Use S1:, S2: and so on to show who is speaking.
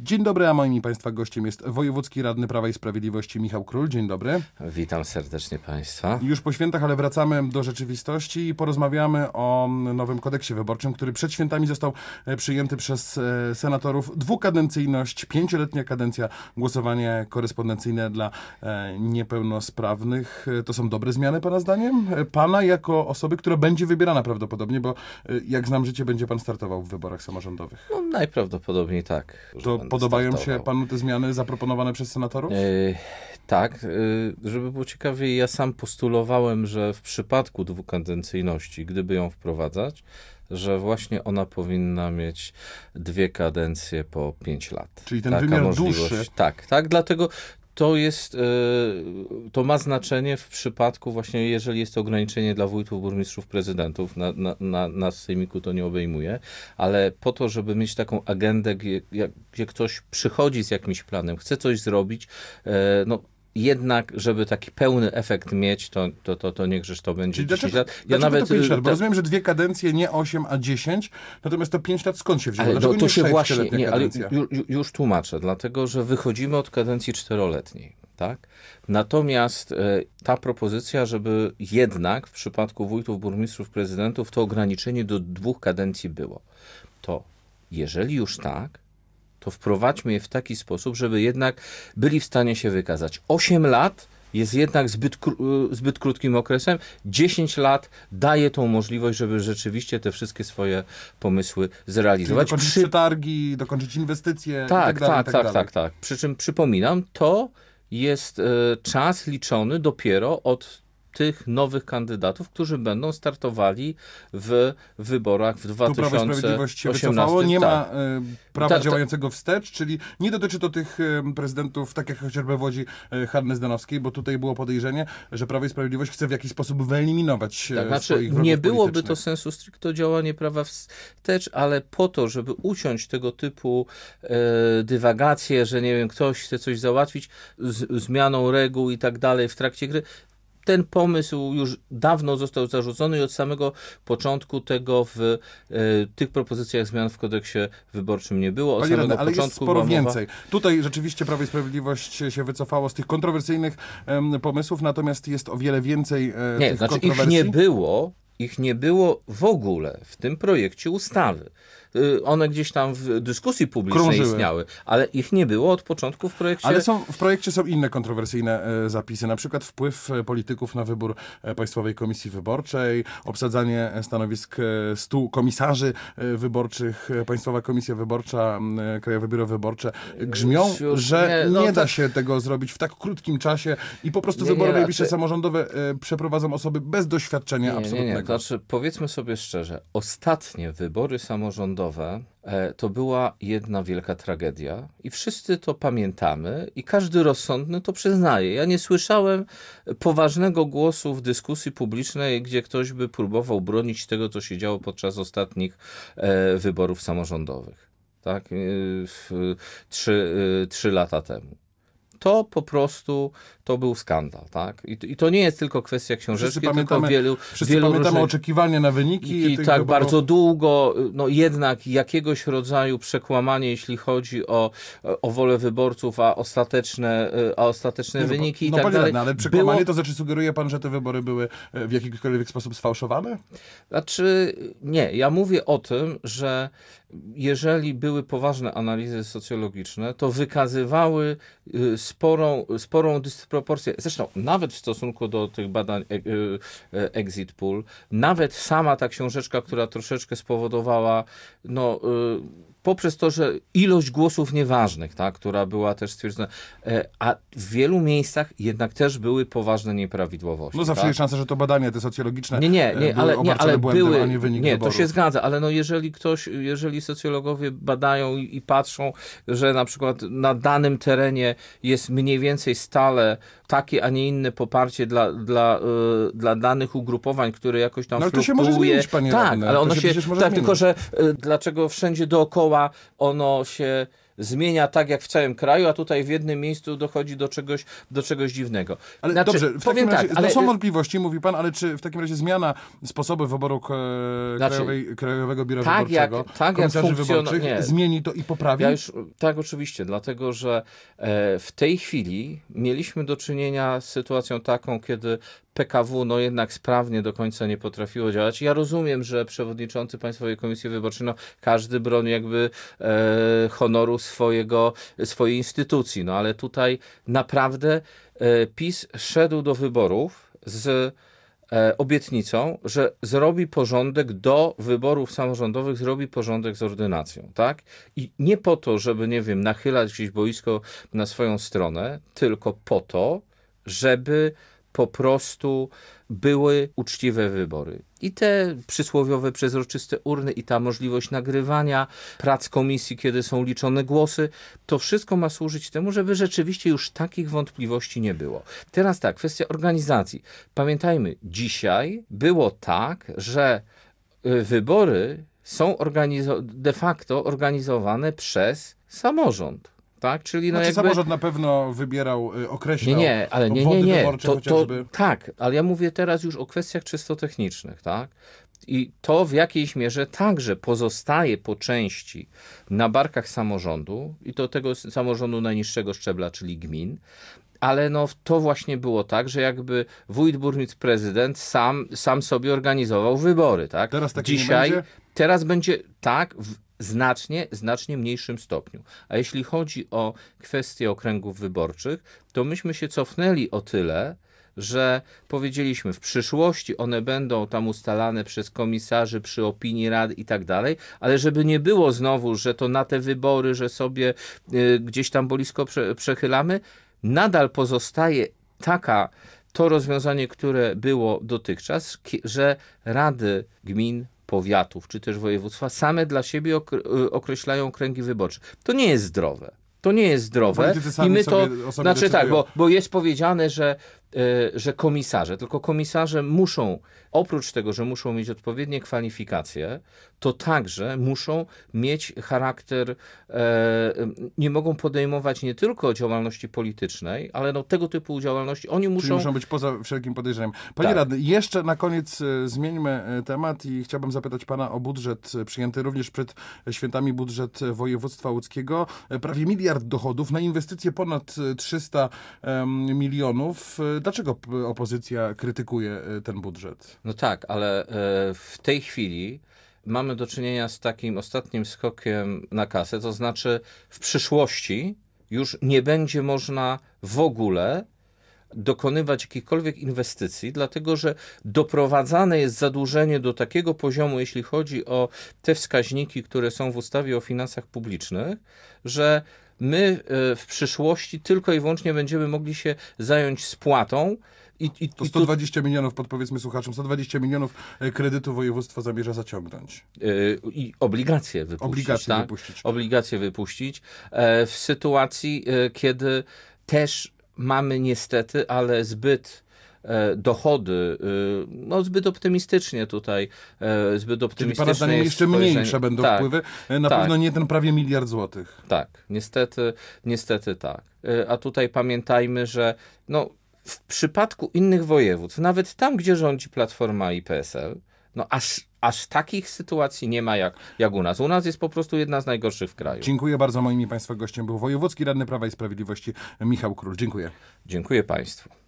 S1: Dzień dobry, a moim i Państwa gościem jest wojewódzki radny Prawa i Sprawiedliwości Michał Król. Dzień dobry.
S2: Witam serdecznie Państwa.
S1: Już po świętach, ale wracamy do rzeczywistości i porozmawiamy o nowym kodeksie wyborczym, który przed świętami został przyjęty przez senatorów. Dwukadencyjność, 5-letnia kadencja, głosowanie korespondencyjne dla niepełnosprawnych. To są dobre zmiany Pana zdaniem? Pana jako osoby, która będzie wybierana prawdopodobnie, bo jak znam życie, będzie Pan startował w wyborach samorządowych.
S2: No, najprawdopodobniej tak.
S1: To podobają się Panu te zmiany zaproponowane przez senatorów?
S2: Tak. Żeby było ciekawiej, ja sam postulowałem, że w przypadku dwukadencyjności, gdyby ją wprowadzać, że właśnie ona powinna mieć 2 kadencje po 5 lat.
S1: Czyli ten wymiar dłuższy.
S2: Tak, dlatego to ma znaczenie w przypadku właśnie, jeżeli jest to ograniczenie dla wójtów, burmistrzów, prezydentów, na sejmiku to nie obejmuje, ale po to, żeby mieć taką agendę, gdzie ktoś przychodzi z jakimś planem, chce coś zrobić, jednak, żeby taki pełny efekt mieć, to niechżeż to będzie 10 lat.
S1: Dlaczego to 5 lat? Bo rozumiem, że 2 kadencje, nie 8, a 10, natomiast to 5 lat skąd się wzięło?
S2: Ale to się właśnie, ale już tłumaczę, dlatego, że wychodzimy od kadencji 4-letniej. Tak? Natomiast ta propozycja, żeby jednak w przypadku wójtów, burmistrzów, prezydentów to ograniczenie do 2 kadencji było, to jeżeli już tak, to wprowadźmy je w taki sposób, żeby jednak byli w stanie się wykazać. 8 lat jest jednak zbyt krótkim okresem. 10 lat daje tą możliwość, żeby rzeczywiście te wszystkie swoje pomysły zrealizować.
S1: Czyli dokończyć przetargi, dokończyć inwestycje
S2: tak.
S1: tak.
S2: Przy czym przypominam, to jest czas liczony dopiero od tych nowych kandydatów, którzy będą startowali w wyborach w 2018.
S1: Tu Prawo i Sprawiedliwość się wycofało, nie ma prawa działającego wstecz, czyli nie dotyczy to tych prezydentów, tak jak chociażby w Łodzi Hanny-Zdanowskiej, bo tutaj było podejrzenie, że Prawo i Sprawiedliwość chce w jakiś sposób wyeliminować swoich wrogów
S2: nie byłoby to sensu stricto działanie prawa wstecz, ale po to, żeby uciąć tego typu dywagacje, że nie wiem, ktoś chce coś załatwić zmianą reguł i tak dalej w trakcie gry. Ten pomysł już dawno został zarzucony i od samego początku tego w tych propozycjach zmian w kodeksie wyborczym nie było.
S1: Panie radny, ale jest sporo więcej. Tutaj rzeczywiście Prawo i Sprawiedliwość się wycofało z tych kontrowersyjnych pomysłów, natomiast jest o wiele więcej tych kontrowersji.
S2: Ich nie było w ogóle w tym projekcie ustawy. One gdzieś tam w dyskusji publicznej
S1: krążyły,
S2: istniały, ale ich nie było od początku w projekcie.
S1: Ale w projekcie są inne kontrowersyjne zapisy, na przykład wpływ polityków na wybór Państwowej Komisji Wyborczej, obsadzanie stanowisk 100 komisarzy wyborczych, Państwowa Komisja Wyborcza, Krajowe Biuro Wyborcze grzmią, że nie da się tego zrobić w tak krótkim czasie i po prostu wybory najbliższe samorządowe przeprowadzą osoby bez doświadczenia absolutnego.
S2: Znaczy, powiedzmy sobie szczerze, ostatnie wybory samorządowe to była jedna wielka tragedia i wszyscy to pamiętamy i każdy rozsądny to przyznaje. Ja nie słyszałem poważnego głosu w dyskusji publicznej, gdzie ktoś by próbował bronić tego, co się działo podczas ostatnich wyborów samorządowych. Tak? 3 lata temu. To po prostu to był skandal, tak? I to nie jest tylko kwestia książeczki, tylko wielu
S1: pamiętamy oczekiwania na wyniki.
S2: I tak bardzo długo, jednak jakiegoś rodzaju przekłamanie, jeśli chodzi o wolę wyborców, a ostateczne wyniki i tak
S1: panie
S2: dalej.
S1: Radny, ale przekłamanie to znaczy sugeruje pan, że te wybory były w jakikolwiek sposób sfałszowane?
S2: Znaczy nie, ja mówię o tym, że jeżeli były poważne analizy socjologiczne, to wykazywały sporą dysproporcję. Zresztą nawet w stosunku do tych badań Exit Poll, nawet sama ta książeczka, która troszeczkę spowodowała, poprzez to, że ilość głosów nieważnych, tak, która była też stwierdzona, a w wielu miejscach jednak też były poważne nieprawidłowości.
S1: Zawsze jest szansa, że to badania te socjologiczne
S2: ale
S1: były, a nie wynik wyborów.
S2: To się zgadza, ale jeżeli socjologowie badają i patrzą, że na przykład na danym terenie jest mniej więcej stale takie, a nie inne poparcie dla danych ugrupowań, które jakoś tam
S1: fluktuuje. To się może zmienić, panie radny.
S2: Ale ono się tylko że dlaczego wszędzie dookoła ono się zmienia tak jak w całym kraju, a tutaj w jednym miejscu dochodzi do czegoś dziwnego.
S1: Ale
S2: znaczy,
S1: dobrze, w takim razie, są wątpliwości, mówi pan, ale czy w takim razie zmiana sposobu wyboru Krajowego Biura Wyborczego, komisarzy wyborczych, zmieni to i poprawi?
S2: Tak, oczywiście, dlatego że w tej chwili mieliśmy do czynienia z sytuacją taką, kiedy PKW jednak sprawnie do końca nie potrafiło działać. Ja rozumiem, że przewodniczący Państwowej Komisji Wyborczej, każdy broni jakby honoru swojej instytucji, ale tutaj naprawdę PiS szedł do wyborów z obietnicą, że zrobi porządek do wyborów samorządowych, zrobi porządek z ordynacją, tak? I nie po to, żeby, nachylać gdzieś boisko na swoją stronę, tylko po to, żeby po prostu były uczciwe wybory. I te przysłowiowe, przezroczyste urny i ta możliwość nagrywania prac komisji, kiedy są liczone głosy, to wszystko ma służyć temu, żeby rzeczywiście już takich wątpliwości nie było. Teraz tak, kwestia organizacji. Pamiętajmy, dzisiaj było tak, że wybory są de facto organizowane przez samorząd. Tak, czyli
S1: samorząd na pewno wybierał, określał
S2: obwody
S1: wyborcze chociażby.
S2: Tak, ale ja mówię teraz już o kwestiach czysto technicznych, tak? I to w jakiejś mierze także pozostaje po części na barkach samorządu i to tego samorządu najniższego szczebla, czyli gmin. Ale to właśnie było tak, że jakby wójt, burmistrz, prezydent sam sobie organizował wybory, tak?
S1: Teraz tak dzisiaj nie będzie?
S2: Teraz będzie tak znacznie mniejszym stopniu. A jeśli chodzi o kwestię okręgów wyborczych, to myśmy się cofnęli o tyle, że powiedzieliśmy, w przyszłości one będą tam ustalane przez komisarzy przy opinii rad i tak dalej, ale żeby nie było znowu, że to na te wybory, że sobie gdzieś tam boisko przechylamy, nadal pozostaje to rozwiązanie, które było dotychczas, że rady gmin, powiatów czy też województwa same dla siebie określają okręgi wyborcze. To nie jest zdrowe. To nie jest zdrowe. I my to, bo jest powiedziane, że komisarze, tylko komisarze muszą, oprócz tego, że muszą mieć odpowiednie kwalifikacje, to także muszą mieć charakter, nie mogą podejmować nie tylko działalności politycznej, ale tego typu działalności. Oni
S1: muszą być poza wszelkim podejrzeniem. Panie radny, jeszcze na koniec zmieńmy temat i chciałbym zapytać pana o budżet przyjęty również przed świętami, budżet województwa łódzkiego. Prawie 1 miliard dochodów na inwestycje ponad 300 milionów. Dlaczego opozycja krytykuje ten budżet?
S2: No tak, ale w tej chwili mamy do czynienia z takim ostatnim skokiem na kasę, to znaczy w przyszłości już nie będzie można w ogóle dokonywać jakichkolwiek inwestycji, dlatego że doprowadzane jest zadłużenie do takiego poziomu, jeśli chodzi o te wskaźniki, które są w ustawie o finansach publicznych, że my w przyszłości tylko i wyłącznie będziemy mogli się zająć spłatą.
S1: To 120 milionów, podpowiedzmy słuchaczom, 120 milionów kredytu województwo zamierza zaciągnąć.
S2: I obligacje wypuścić. Obligacje wypuścić w sytuacji, kiedy też mamy niestety, ale dochody, zbyt optymistycznie tutaj,
S1: Czyli pana zdaniem jeszcze mniejsze będą wpływy, na pewno nie ten prawie 1 miliard złotych.
S2: Tak, niestety tak. A tutaj pamiętajmy, że w przypadku innych województw, nawet tam, gdzie rządzi Platforma i PSL, aż takich sytuacji nie ma jak u nas. U nas jest po prostu jedna z najgorszych w kraju.
S1: Dziękuję bardzo. Moim i państwa gościem był wojewódzki radny Prawa i Sprawiedliwości Michał Król. Dziękuję.
S2: Dziękuję państwu.